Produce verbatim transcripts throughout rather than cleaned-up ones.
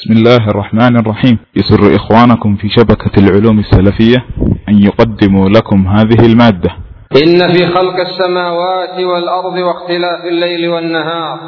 بسم الله الرحمن الرحيم. يسر إخوانكم في شبكة العلوم السلفية أن يقدموا لكم هذه المادة. إن في خلق السماوات والأرض واختلاف الليل والنهار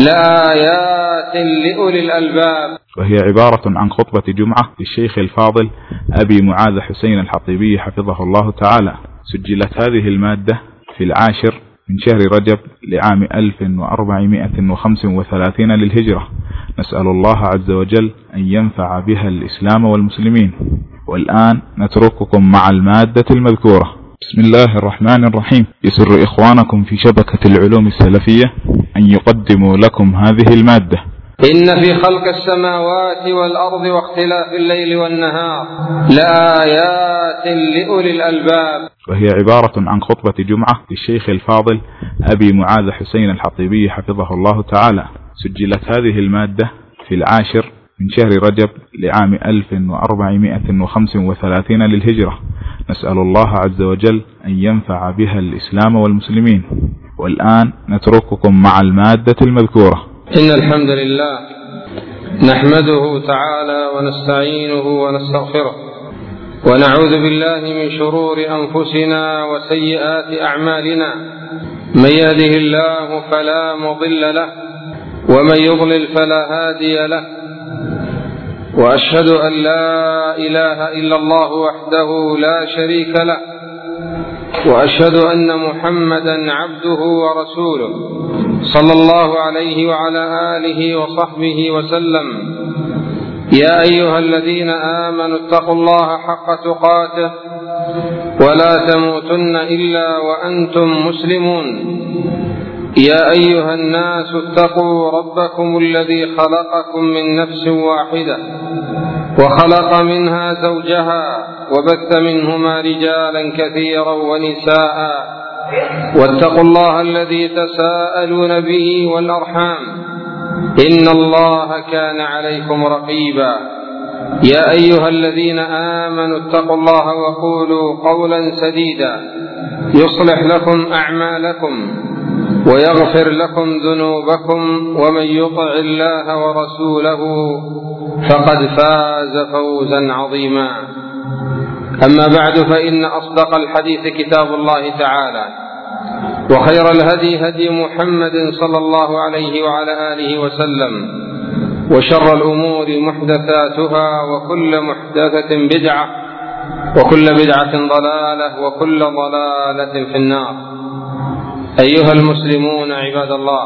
لآيات لأولي الألباب. وهي عبارة عن خطبة جمعة للشيخ الفاضل أبي معاذ حسين الحطيبي حفظه الله تعالى. سجلت هذه المادة في العاشر من شهر رجب لعام ألف وأربعمائة وخمس وثلاثين للهجرة. نسأل الله عز وجل أن ينفع بها الإسلام والمسلمين. والآن نترككم مع المادة المذكورة. بسم الله الرحمن الرحيم. يسر إخوانكم في شبكة العلوم السلفية أن يقدموا لكم هذه المادة. إن في خلق السماوات والأرض واختلاف الليل والنهار لآيات لأولي الألباب. وهي عبارة عن خطبة جمعة للشيخ الفاضل أبي معاذ حسين الحطيبي حفظه الله تعالى. سجلت هذه المادة في العاشر من شهر رجب لعام ألف وأربعمائة وخمس وثلاثين للهجرة. نسأل الله عز وجل أن ينفع بها الإسلام والمسلمين. والآن نترككم مع المادة المذكورة. إن الحمد لله نحمده تعالى ونستعينه ونستغفره ونعوذ بالله من شرور أنفسنا وسيئات أعمالنا. من يهده الله فلا مضل له ومن يضلل فلا هادي له. وأشهد أن لا إله إلا الله وحده لا شريك له وأشهد أن محمدا عبده ورسوله صلى الله عليه وعلى آله وصحبه وسلم. يا أيها الذين آمنوا اتقوا الله حق تقاته ولا تموتن إلا وأنتم مسلمون. يا أيها الناس اتقوا ربكم الذي خلقكم من نفس واحدة وخلق منها زوجها وبث منهما رجالا كثيرا ونساء. واتقوا الله الذي تساءلون به والأرحام إن الله كان عليكم رقيبا. يا أيها الذين آمنوا اتقوا الله وقولوا قولا سديدا يصلح لكم أعمالكم ويغفر لكم ذنوبكم ومن يطع الله ورسوله فقد فاز فوزا عظيما. أما بعد فإن أصدق الحديث كتاب الله تعالى وخير الهدي هدي محمد صلى الله عليه وعلى آله وسلم وشر الأمور محدثاتها وكل محدثة بدعة وكل بدعة ضلالة وكل ضلالة في النار. أيها المسلمون عباد الله،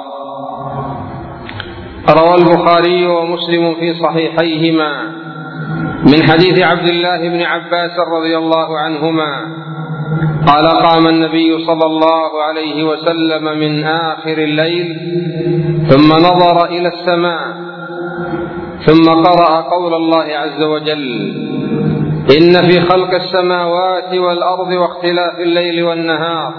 روى البخاري ومسلم في صحيحيهما من حديث عبد الله بن عباس رضي الله عنهما قال قام النبي صلى الله عليه وسلم من آخر الليل ثم نظر إلى السماء ثم قرأ قول الله عز وجل إن في خلق السماوات والأرض واختلاف الليل والنهار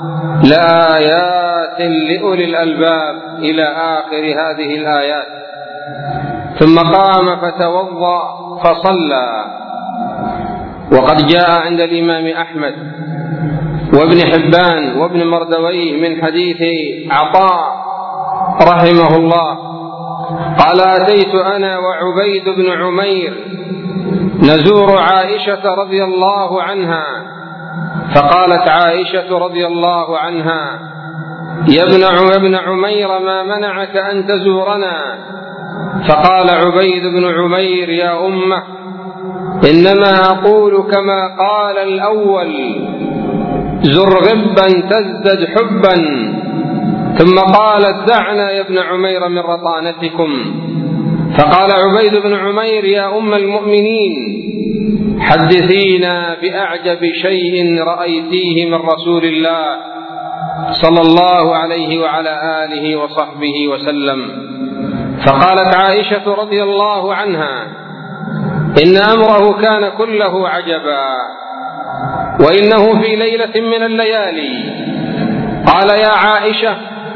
لآيات لأولي الألباب إلى آخر هذه الآيات. ثم قام فتوضأ فصلى. وقد جاء عند الإمام أحمد وابن حبان وابن مردويه من حديث عطاء رحمه الله قال أتيت أنا وعبيد بن عمير نزور عائشة رضي الله عنها فقالت عائشة رضي الله عنها يا ابن عمير ما منعك أن تزورنا؟ فقال عبيد بن عمير يا أمه إنما أقول كما قال الأول زر غبا تزدد حبا. ثم قالت دعنا يا ابن عمير من رطانتكم. فقال عبيد بن عمير يا أم المؤمنين حدثينا بأعجب شيء رأيتيه من رسول الله صلى الله عليه وعلى آله وصحبه وسلم. فقالت عائشة رضي الله عنها إن أمره كان كله عجبا وإنه في ليلة من الليالي قال يا عائشة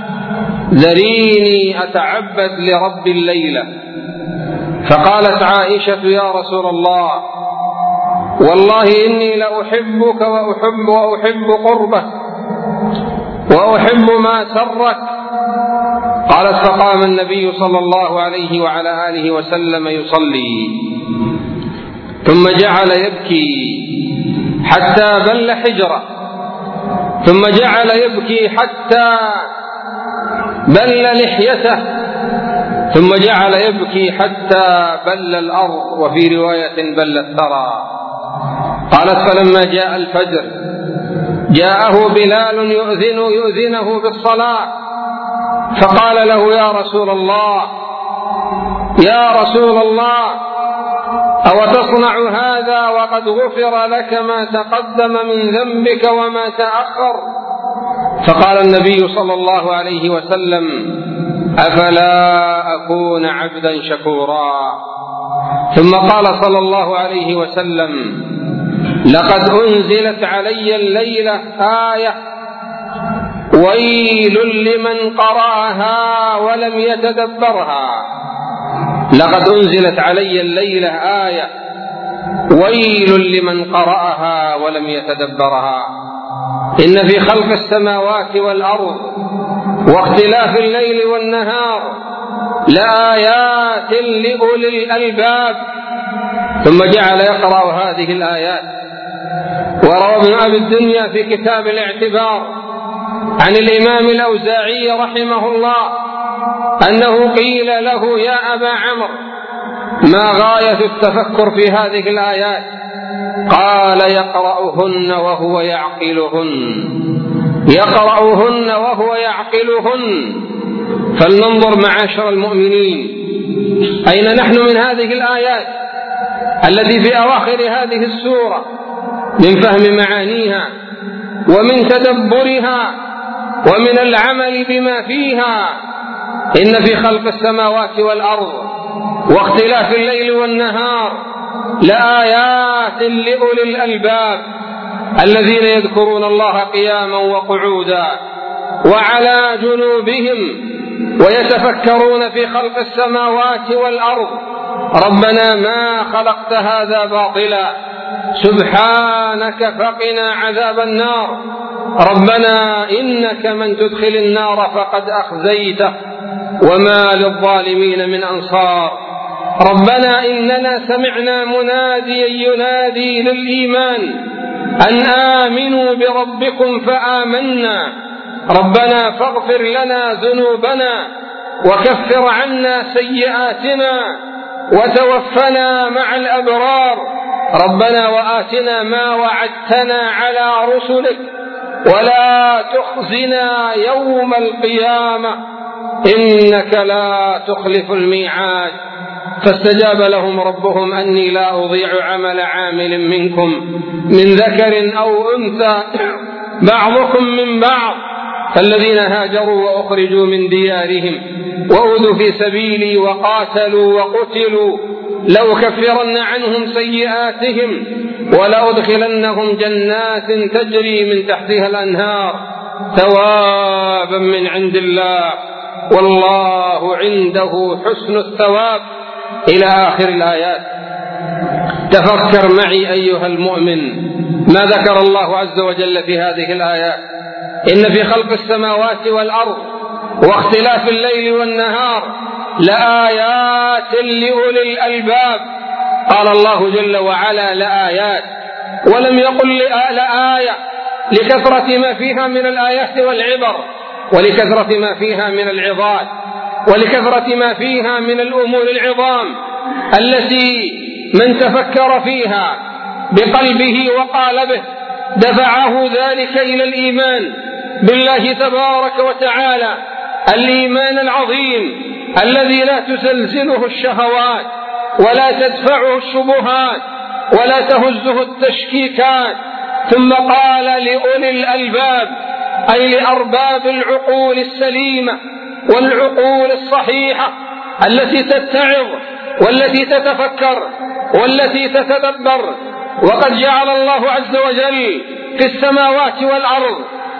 ذريني أتعبد لرب الليلة. فقالت عائشة يا رسول الله والله إني لأحبك وأحب, وأحب قربك وأحب ما سرك قالت: فقام النبي صلى الله عليه وعلى آله وسلم يصلي، ثم جعل يبكي حتى بل حجره، ثم جعل يبكي حتى بل لحيته، ثم جعل يبكي حتى بل الأرض، وفي رواية بل الثرى. قالت: فلما جاء الفجر جاءه بلال يؤذن يؤذنه بالصلاة، فقال له: يا رسول الله يا رسول الله أو تصنع هذا وقد غفر لك ما تقدم من ذنبك وما تأخر؟ فقال النبي صلى الله عليه وسلم: أفلا أكون عبدا شكورا. ثم قال صلى الله عليه وسلم: لقد أنزلت علي الليلة آية ويل لمن قرأها ولم يتدبرها. لقد أنزلت علي الليلة آية ويل لمن قرأها ولم يتدبرها. إن في خلق السماوات والأرض واختلاف الليل والنهار لآيات لأولي الألباب. ثم جعل يقرأ هذه الآيات. وروى ابن أبي الدنيا في كتاب الاعتبار عن الإمام الأوزاعي رحمه الله أنه قيل له: يا أبا عمرو، ما غاية التفكر في هذه الآيات؟ قال: يقرأهن وهو يعقلهن يقرأهن وهو يعقلهن. فلننظر معاشر المؤمنين أين نحن من هذه الآيات التي في أواخر هذه السورة، من فهم معانيها ومن تدبرها ومن العمل بما فيها. إن في خلق السماوات والأرض واختلاف الليل والنهار لآيات لأولي الألباب الذين يذكرون الله قياما وقعودا وعلى جنوبهم ويتفكرون في خلق السماوات والأرض. ربنا ما خلقت هذا باطلا سبحانك فقنا عذاب النار. ربنا إنك من تدخل النار فقد أخزيته وما للظالمين من أنصار. ربنا إننا سمعنا مناديا ينادي للإيمان أن آمنوا بربكم فآمنا. ربنا فاغفر لنا ذنوبنا وكفر عنا سيئاتنا وتوفنا مع الأبرار. ربنا وآتنا ما وعدتنا على رسلك ولا تخزنا يوم القيامة إنك لا تخلف الميعاد. فاستجاب لهم ربهم أني لا أضيع عمل عامل منكم من ذكر أو أنثى بعضكم من بعض. فالذين هاجروا وأخرجوا من ديارهم وأوذوا في سبيلي وقاتلوا وقتلوا لأكفرن عنهم سيئاتهم ولأدخلنهم جنات تجري من تحتها الأنهار ثوابا من عند الله والله عنده حسن الثواب إلى آخر الآيات. تفكر معي أيها المؤمن ما ذكر الله عز وجل في هذه الآيات. إن في خلق السماوات والأرض واختلاف الليل والنهار لآيات لأولي الألباب. قال الله جل وعلا لآيات، ولم يقل لآية لكثرة ما فيها من الآيات والعبر ولكثرة ما فيها من العظات ولكثرة ما فيها من الأمور العظام التي من تفكر فيها بقلبه وقالبه دفعه ذلك إلى الإيمان بالله تبارك وتعالى، الإيمان العظيم الذي لا تزلزله الشهوات ولا تدفعه الشبهات ولا تهزه التشكيكات. ثم قال لأولي الألباب أي لأرباب العقول السليمة والعقول الصحيحة التي تتعظ والتي تتفكر والتي تتدبر. وقد جعل الله عز وجل في السماوات والأرض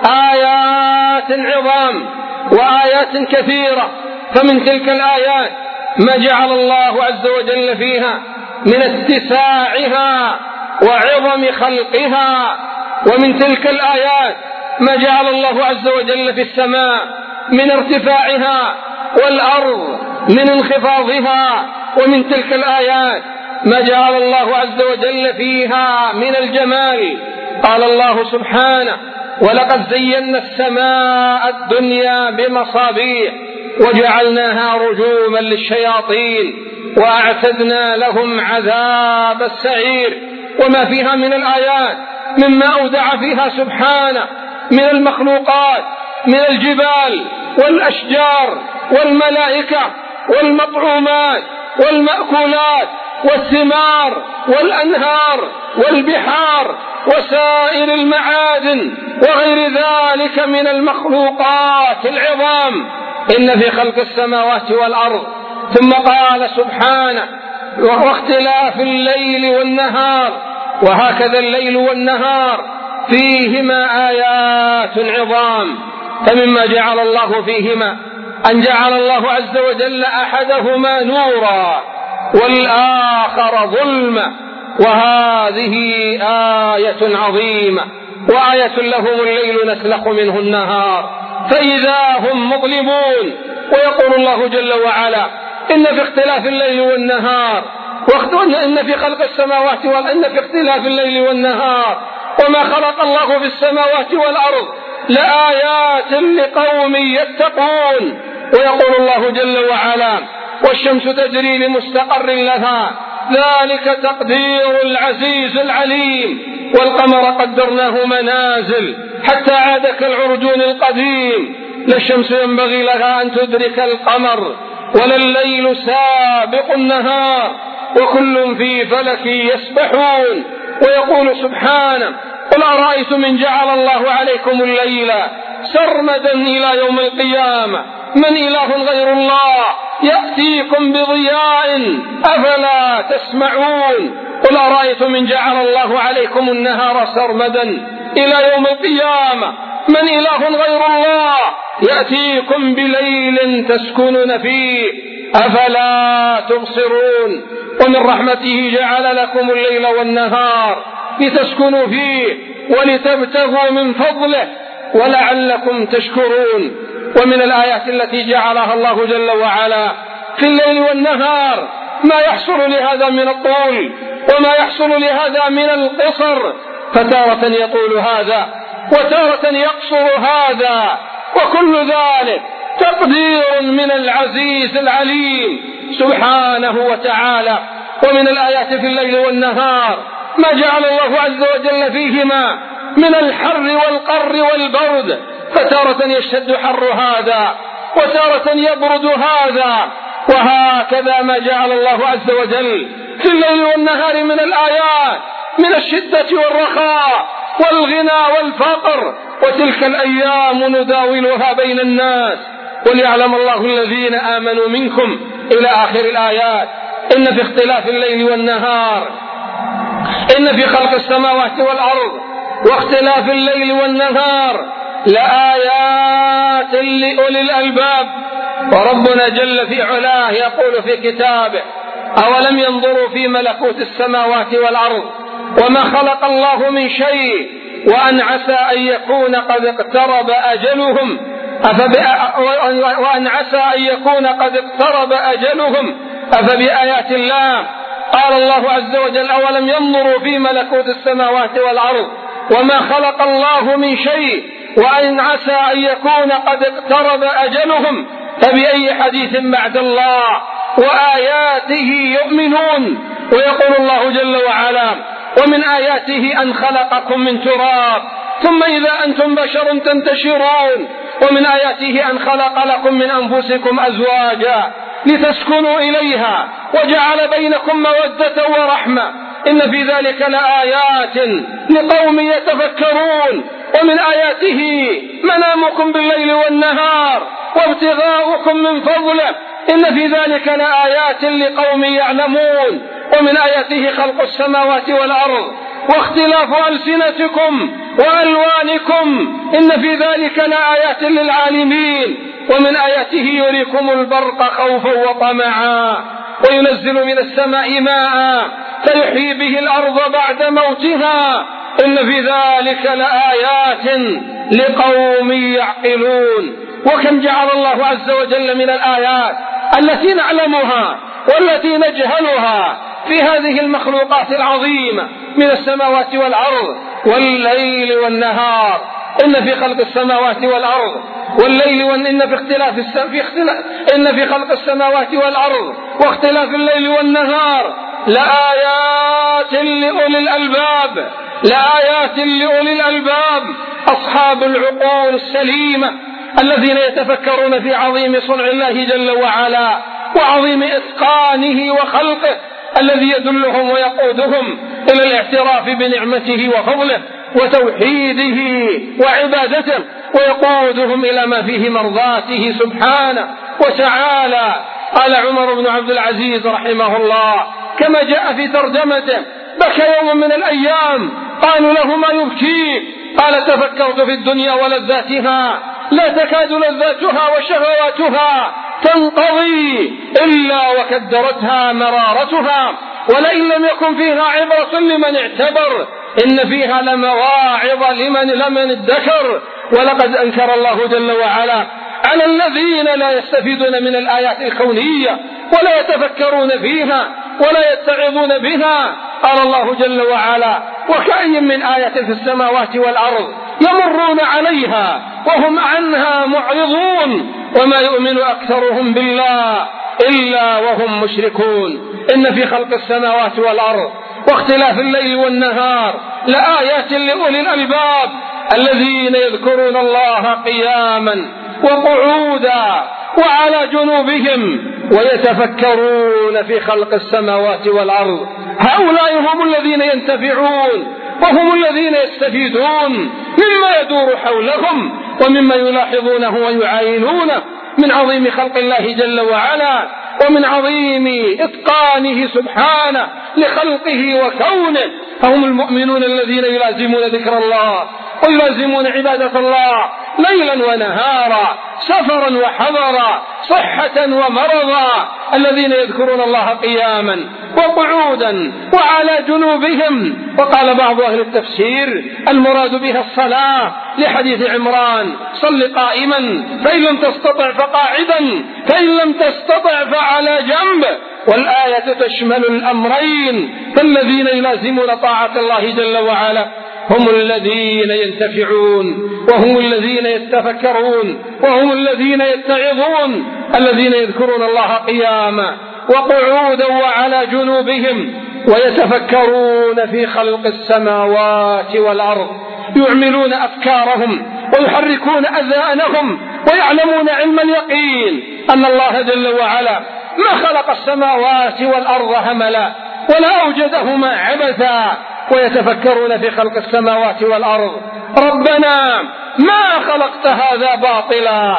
آيات عظام وآيات كثيرة. فمن تلك الآيات ما جعل الله عز وجل فيها من اتساعها وعظم خلقها، ومن تلك الآيات ما جعل الله عز وجل في السماء من ارتفاعها والأرض من انخفاضها. ومن تلك الآيات ما جعل الله عز وجل فيها من الجمال. قال الله سبحانه: ولقد زينا السماء الدنيا بمصابيح وجعلناها رجوما للشياطين وأعتدنا لهم عذاب السعير. وما فيها من الآيات مما أودع فيها سبحانه من المخلوقات، من الجبال والأشجار والملائكة والمطعومات والمأكولات والثمار والأنهار والبحار وسائر المعادن وغير ذلك من المخلوقات العظام. إن في خلق السماوات والأرض. ثم قال سبحانه: واختلاف الليل والنهار. وهكذا الليل والنهار فيهما آيات عظام. فمما جعل الله فيهما أن جعل الله عز وجل أحدهما نورا والآخر ظلما، وهذه آية عظيمة. وآية لهم الليل نسلخ منه النهار فإذا هم مظلمون. ويقول الله جل وعلا: إن في اختلاف الليل والنهار إن في خلق السماوات وإن في اختلاف الليل والنهار وما خلق الله في السماوات والأرض لآيات لقوم يتقون. ويقول الله جل وعلا: والشمس تجري لمستقر لها ذلك تقدير العزيز العليم. والقمر قدرناه منازل حتى عاد كالعرجون القديم. لا الشمس ينبغي لها أن تدرك القمر ولا الليل سابق النهار وكل في فلك يسبحون. ويقول سبحانه: قل أرأيتم إن جعل الله عليكم الليل سرمدا إلى يوم القيامة من إله غير الله يأتيكم بضياء أفلا تسمعون. قل أرأيتم إن جعل الله عليكم النهار سرمدا إلى يوم القيامة من إله غير الله يأتيكم بليل تسكنون فيه أفلا تبصرون. ومن رحمته جعل لكم الليل والنهار لتسكنوا فيه ولتبتغوا من فضله ولعلكم تشكرون. ومن الآيات التي جعلها الله جل وعلا في الليل والنهار ما يحصل لهذا من الطول وما يحصل لهذا من القصر، فتارة يطول هذا وتارة يقصر هذا، وكل ذلك تقدير من العزيز العليم سبحانه وتعالى. ومن الآيات في الليل والنهار ما جعل الله عز وجل فيهما من الحر والقر والبرد، فتارة يشتد حر هذا وتارة يبرد هذا. وهكذا ما جعل الله عز وجل في الليل والنهار من الآيات من الشدة والرخاء والغنى والفقر. وتلك الأيام نداولها بين الناس وليعلم الله الذين آمنوا منكم إلى آخر الآيات. إن في اختلاف الليل والنهار إن في خلق السماوات والأرض واختلاف الليل والنهار لآيات لأولي الألباب. وربنا جل في علاه يقول في كتابه: أولم ينظروا في ملكوت السماوات والأرض وما خلق الله من شيء وأن عسى أن يكون قد اقترب أجلهم وأن عسى أن يكون قد اقترب أجلهم أفبآيات الله. قال الله عز وجل: أولم ينظروا في ملكوت السماوات والأرض وما خلق الله من شيء وأن عسى أن يكون قد اقترب أجلهم فبأي حديث بعد الله وآياته يؤمنون. ويقول الله جل وعلا: ومن آياته أن خلقكم من تراب ثم إذا أنتم بشر تنتشرون. ومن آياته أن خلق لكم من أنفسكم أزواجا لتسكنوا إليها وجعل بينكم مودة ورحمة إن في ذلك لآيات لقوم يتفكرون. ومن آياته منامكم بالليل والنهار وابتغاؤكم من فضله إن في ذلك لآيات لقوم يعلمون. ومن آياته خلق السماوات والأرض واختلاف ألسنتكم وألوانكم إن في ذلك لآيات للعالمين. ومن آياته يريكم البرق خوفا وطمعا وينزل من السماء ماء فيحيي به الأرض بعد موتها إن في ذلك لآيات لقوم يعقلون. وكم جعل الله عز وجل من الآيات التي نعلمها والتي نجهلها في هذه المخلوقات العظيمة من السماوات والأرض والليل والنهار. إن في خلق السماوات والأرض والليل وإن في اختلاف في اختلاف إن في خلق السماوات والأرض واختلاف الليل والنهار لآيات لأولي الألباب لآيات لأولي الألباب أصحاب العقول السليمة الذين يتفكرون في عظيم صنع الله جل وعلا وعظيم إتقانه وخلقه الذي يدلهم ويقودهم إلى الاعتراف بنعمته وفضله وتوحيده وعبادته ويقودهم إلى ما فيه مرضاته سبحانه وتعالى. قال عمر بن عبد العزيز رحمه الله كما جاء في ترجمته: بكى يوم من الأيام قالوا له: ما يبكيك؟ قال: تفكرت في الدنيا ولذاتها لا تكاد لذاتها وشهواتها تنقضي إلا وكدرتها مرارتها، ولئن لم يكن فيها عبرة لمن اعتبر إن فيها لمواعظ لمن لمن ادكر. ولقد أنكر الله جل وعلا على الذين لا يستفيدون من الآيات الكونية ولا يتفكرون فيها ولا يتعظون بها. قال الله جل وعلا: وكأي من آية في السماوات والأرض يمرون عليها وهم عنها معرضون وما يؤمن أكثرهم بالله إلا وهم مشركون. إن في خلق السماوات والأرض واختلاف الليل والنهار لآيات لأولي الألباب الذين يذكرون الله قياما وقعودا وعلى جنوبهم ويتفكرون في خلق السماوات والأرض. هؤلاء هم الذين ينتفعون وهم الذين يستفيدون مما يدور حولهم ومما يلاحظونه ويعاينونه من عظيم خلق الله جل وعلا ومن عظيم إتقانه سبحانه لخلقه وكونه. فهم المؤمنون الذين يلازمون ذكر الله ويلازمون عبادة الله ليلا ونهارا سفرا وحضرا صحة ومرضا، الذين يذكرون الله قياما وقعودا وعلى جنوبهم. وقال بعض أهل التفسير المراد بها الصلاة لحديث عمران: صل قائما فإن لم تستطع فقاعدا فإن لم تستطع فعلى جنب. والآية تشمل الأمرين، فالذين يلازمون طاعة الله جل وعلا هم الذين ينتفعون وهم الذين يتفكرون وهم الذين يتعظون، الذين يذكرون الله قياما وقعودا وعلى جنوبهم ويتفكرون في خلق السماوات والأرض، يعملون أفكارهم ويحركون أذهانهم ويعلمون علم اليقين أن الله جل وعلا ما خلق السماوات والأرض هملا ولا أوجدهما عبثا، ويتفكرون في خلق السماوات والأرض: ربنا ما خلقت هذا باطلا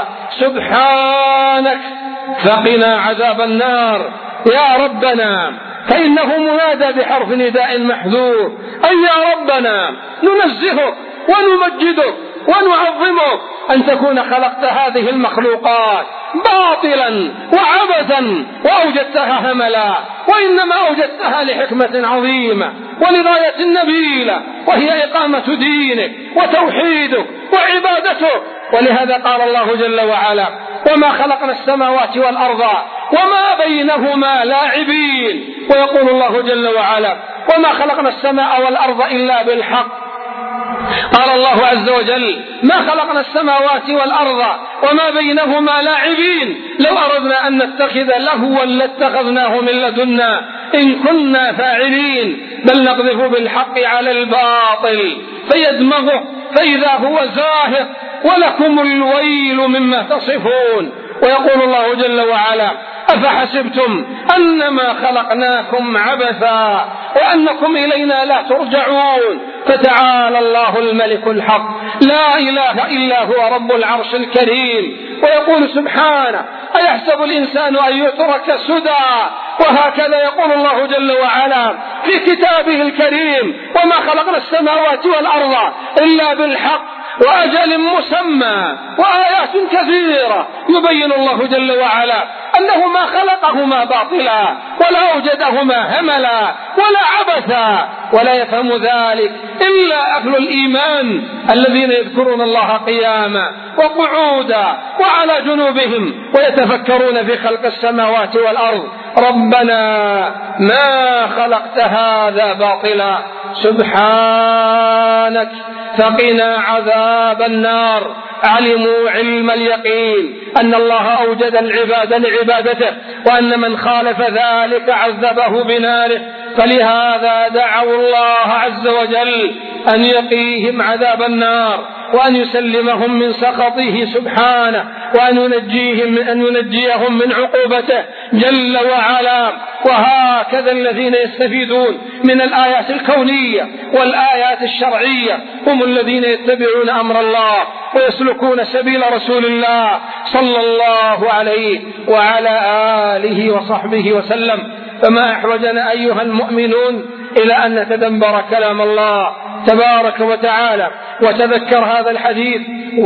سبحانك فقنا عذاب النار. يا ربنا، فإنه منادى بحرف نداء محذور، أي يا ربنا ننزهك ونمجدك ونعظمك أن تكون خلقت هذه المخلوقات باطلا وعبثا وأوجدتها هملا، وإنما أوجدتها لحكمة عظيمة ولغاية نبيلة وهي إقامة دينك وتوحيدك وعبادتك. ولهذا قال الله جل وعلا: وما خلقنا السماوات والأرض وما بينهما لاعبين. ويقول الله جل وعلا: وما خلقنا السماء والأرض إلا بالحق. قال الله عز وجل: ما خلقنا السماوات والأرض وما بينهما لاعبين، لو أردنا أن نتخذ لهوا لاتخذناه من لدنا إن كنا فاعلين، بل نقذف بالحق على الباطل فيدمغه فإذا هو زاهق ولكم الويل مما تصفون. ويقول الله جل وعلا: أفحسبتم أنما خلقناكم عبثا وأنكم إلينا لا ترجعون، فتعالى الله الملك الحق لا إله إلا هو رب العرش الكريم. ويقول سبحانه: أيحسب الإنسان أن يترك سدى. وهكذا يقول الله جل وعلا في كتابه الكريم: وما خلقنا السماوات والأرض إلا بالحق وأجل مسمى وآيات كثيرة يبين الله جل وعلا أنه ما خلقهما باطلا ولا أوجدهما هملا ولا عبثا، ولا يفهم ذلك إلا أهل الإيمان الذين يذكرون الله قياما وقعودا وعلى جنوبهم ويتفكرون في خلق السماوات والأرض. ربنا ما خلقت هذا باطلا سبحانك فقنا عذاب النار. علموا علم اليقين أن الله أوجد العباد لعبادته، وأن من خالف ذلك عذبه بناره، فلهذا دعوا الله عز وجل أن يقيهم عذاب النار وأن يسلمهم من سخطه سبحانه، وأن ينجيهم أن ينجيهم من عقوبته جل وعلا. وهكذا الذين يستفيدون من الآيات الكونية والآيات الشرعية هم الذين يتبعون أمر الله ويسلكون سبيل رسول الله صلى الله عليه وعلى آله وصحبه وسلم. فما أحوجنا أيها المؤمنون إلى أن نتدبر كلام الله تبارك وتعالى وتذكر هذا الحديث: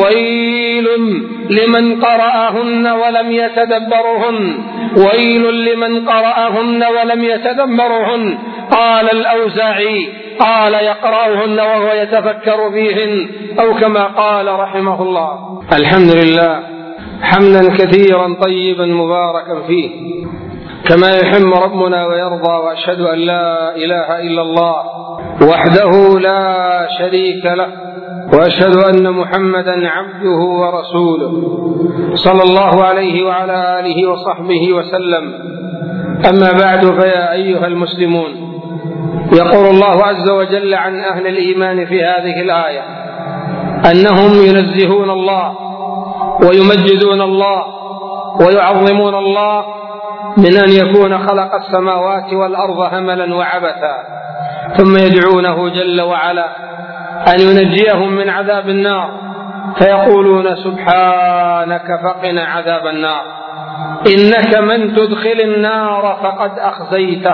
ويل لمن قرأهن ولم يتدبرهن، ويل لمن قرأهن ولم يتدبرهن. قال الأوزاعي: قال يقرأهن وهو يتفكر فيهن، أو كما قال رحمه الله. الحمد لله حمدا كثيرا طيبا مباركا فيه كما يحب ربنا ويرضى، وأشهد أن لا إله إلا الله وحده لا شريك له، وأشهد أن محمدا عبده ورسوله صلى الله عليه وعلى آله وصحبه وسلم. أما بعد، فيا أيها المسلمون، يقول الله عز وجل عن أهل الإيمان في هذه الآية أنهم ينزهون الله ويمجدون الله ويعظمون الله من أن يكون خلق السماوات والأرض هملا وعبثا، ثم يدعونه جل وعلا أن ينجيهم من عذاب النار، فيقولون: سبحانك فقنا عذاب النار، إنك من تدخل النار فقد أخزيته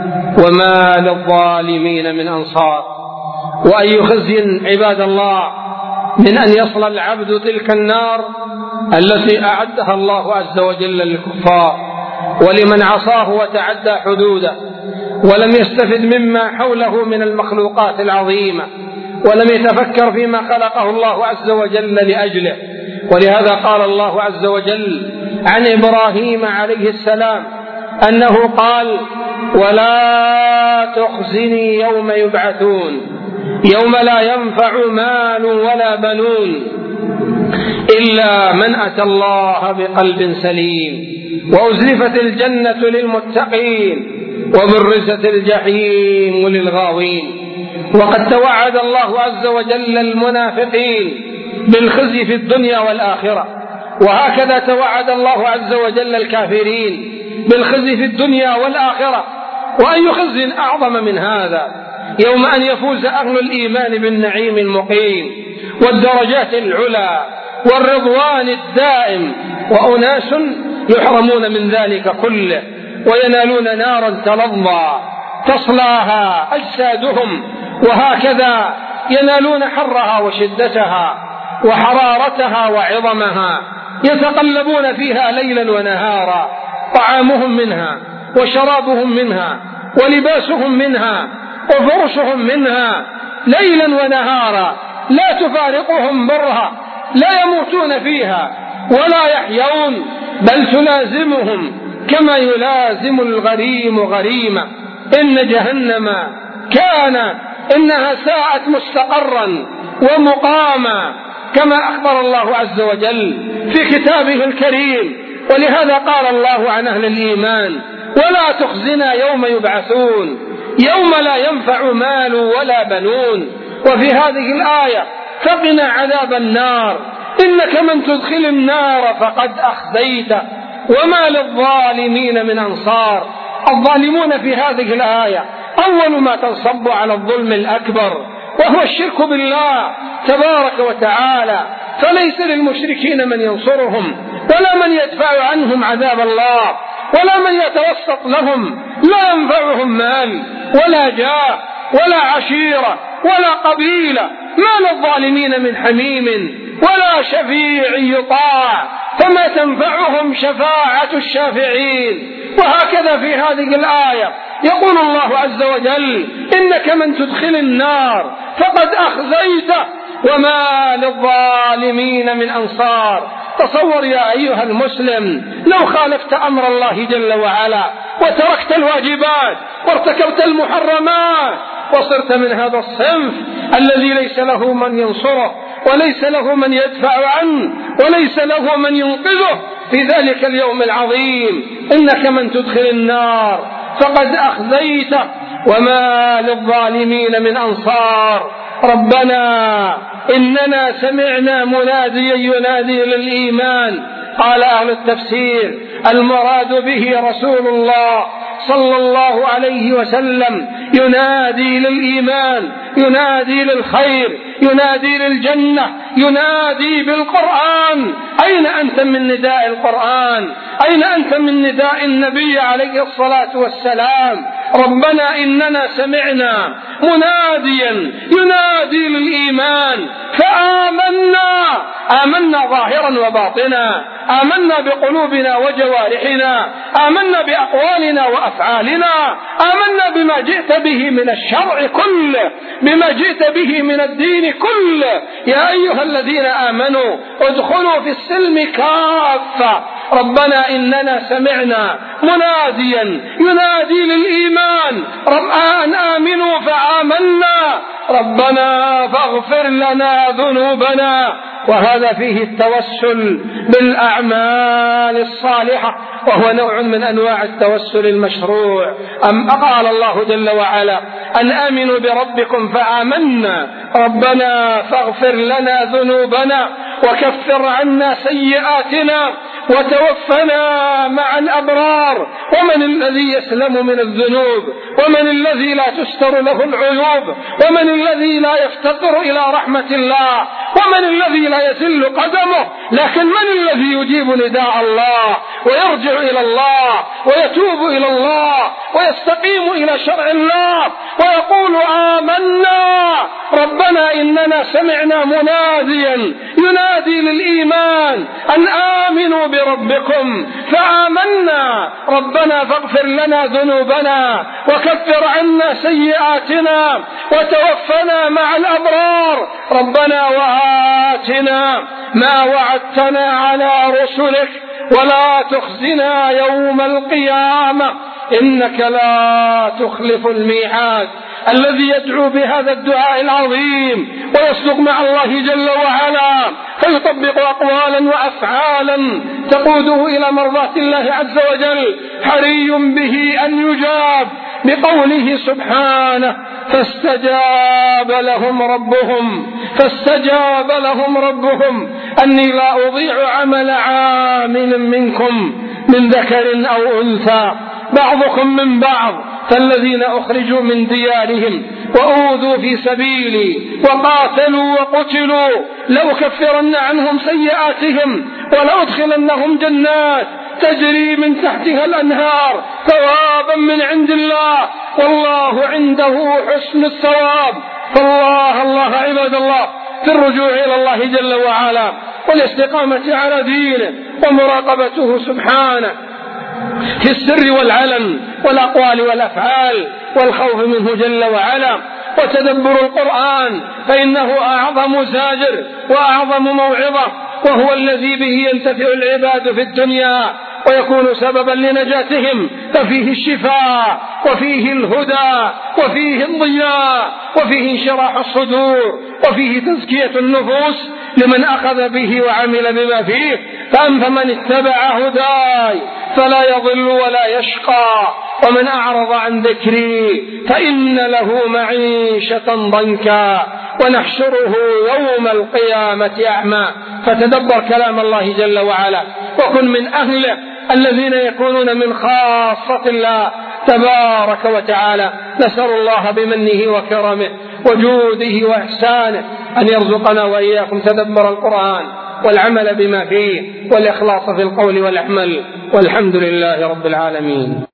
وما للظالمين من أنصار. وأي خزي عباد الله من أن يصل العبد تلك النار التي أعدها الله عز وجل للكفار ولمن عصاه وتعدى حدوده ولم يستفد مما حوله من المخلوقات العظيمة، ولم يتفكر فيما خلقه الله عز وجل لأجله. ولهذا قال الله عز وجل عن إبراهيم عليه السلام أنه قال: ولا تخزني يوم يبعثون يوم لا ينفع مال ولا بنون إلا من أتى الله بقلب سليم، وأزلفت الجنة للمتقين وبرزت الجحيم للغاوين. وقد توعد الله عز وجل المنافقين بالخزي في الدنيا والآخرة، وهكذا توعد الله عز وجل الكافرين بالخزي في الدنيا والآخرة. وأي خزي أعظم من هذا يوم أن يفوز أهل الإيمان بالنعيم المقيم والدرجات العلى والرضوان الدائم، وأناس يحرمون من ذلك كله وينالون نارا تلظى تصلاها أجسادهم، وهكذا ينالون حرها وشدتها وحرارتها وعظمها، يتقلبون فيها ليلا ونهارا، طعامهم منها وشرابهم منها ولباسهم منها وفرشهم منها ليلا ونهارا، لا تفارقهم برها، لا يموتون فيها ولا يحيون، بل تلازمهم كما يلازم الغريم غريمة. إن جهنم كان إنها ساءت مستقرا ومقاما، كما أخبر الله عز وجل في كتابه الكريم. ولهذا قال الله عن أهل الإيمان: ولا تخزنا يوم يبعثون يوم لا ينفع مال ولا بنون. وفي هذه الآية: فقنا عذاب النار، إنك من تدخل النار فقد أخزيته وما للظالمين من أنصار. الظالمون في هذه الآية أول ما تنصب على الظلم الأكبر، وهو الشرك بالله تبارك وتعالى، فليس للمشركين من ينصرهم ولا من يدفع عنهم عذاب الله ولا من يتوسط لهم، لا ينفعهم مال ولا جاه ولا عشيرة ولا قبيلة، ما للظالمين من حميم ولا شفيع يطاع فما تنفعهم شفاعة الشافعين. وهكذا في هذه الآية يقول الله عز وجل: إنك من تدخل النار فقد أخزيته وما للظالمين من أنصار. تصور يا أيها المسلم لو خالفت أمر الله جل وعلا وتركت الواجبات وارتكبت المحرمات وصرت من هذا الصنف الذي ليس له من ينصره وليس له من يدفع عنه وليس له من ينقذه في ذلك اليوم العظيم. إنك من تدخل النار فقد أخزيته وما للظالمين من أنصار. ربنا إننا سمعنا مناديا ينادي للإيمان. قال أهل التفسير: المراد به رسول الله صلى الله عليه وسلم ينادي للإيمان، ينادي للخير، ينادي للجنة، ينادي بالقرآن. أين أنت من نداء القرآن؟ أين أنت من نداء النبي عليه الصلاة والسلام؟ ربنا إننا سمعنا مناديا ينادي للإيمان فآمنا. آمنا ظاهرا وباطنا، آمنا بقلوبنا وجوارحنا، آمنا بأقوالنا وأفعالنا، آمنا بما جئت به من الشرع كله، بما جئت به من الدين كله. يا أيها الذين آمنوا ادخلوا في السلم كافة. ربنا إننا سمعنا مناديا ينادي للإيمان أن آمنوا فآمنا ربنا فاغفر لنا ذنوبنا. وهذا فيه التوسل بالأعمال الصالحة، وهو نوع من أنواع التوسل المشروع. أم قال الله جل وعلا: أن آمنوا بربكم فآمنا ربنا فاغفر لنا ذنوبنا وكفر عنا سيئاتنا وتوفنا مع الأبرار. ومن الذي يسلم من الذنوب؟ ومن الذي لا تستر له العيوب؟ ومن الذي لا يفتقر إلى رحمة الله؟ ومن الذي لا يزل قدمه؟ لكن من الذي يجيب نداء الله ويرجع إلى الله ويتوب إلى الله ويستقيم إلى شرع الله ويقول: آمنا ربنا إننا سمعنا مناديا ينادي للإيمان أن آمنوا بربكم فآمنا ربنا فاغفر لنا ذنوبنا وكفر عنا سيئاتنا وتوفنا مع الأبرار. ربنا وآتنا ما وعدتنا على رسلك ولا تخزنا يوم القيامة إنك لا تخلف الميعاد. الذي يدعو بهذا الدعاء العظيم ويصدق مع الله جل وعلا فيطبق أقوالا وأفعالا تقوده إلى مرضاة الله عز وجل حري به أن يجاب بقوله سبحانه: فاستجاب لهم ربهم فاستجاب لهم ربهم أني لا أضيع عمل عامل منكم من ذكر أو أنثى بعضكم من بعض فالذين أخرجوا من ديارهم وأوذوا في سبيلي وقاتلوا وقتلوا لأكفرن عنهم سيئاتهم ولأدخلنهم جنات تجري من تحتها الأنهار ثوابا من عند الله والله عنده حسن الثواب. فالله الله عباد الله في الرجوع إلى الله جل وعلا والاستقامة على دينه ومراقبته سبحانه في السر والعلن والأقوال والأفعال والخوف منه جل وعلا وتدبر القرآن فإنه أعظم زاجر وأعظم موعظة، وهو الذي به ينتفع العباد في الدنيا ويكون سببا لنجاتهم، ففيه الشفاء وفيه الهدى وفيه الضياء وفيه انشراح الصدور وفيه تزكية النفوس لمن أخذ به وعمل بما فيه. فمن اتبع هداي فلا يضل ولا يشقى ومن أعرض عن ذكري فإن له معيشة ضنكا ونحشره يوم القيامة أعمى. فتدبر كلام الله جل وعلا وكن من أهله الذين يكونون من خاصة الله تبارك وتعالى. نسأل الله بمنه وكرمه وجوده وإحسانه أن يرزقنا وإياكم تدبر القرآن والعمل بما فيه والإخلاص في القول والعمل، والحمد لله رب العالمين.